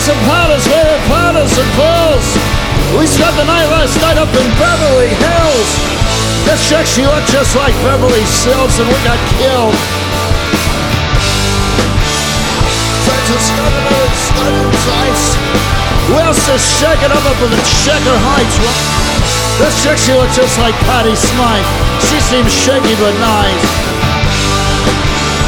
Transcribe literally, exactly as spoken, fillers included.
some powders, we had powders and pills. We spent the night last night up in Beverly Hills. This chick, she looked just like Beverly Sills, and we got killed. We also shaking up up in the Checker Heights. This chick, she looked just like Patty Smythe. She seems shaky but nice.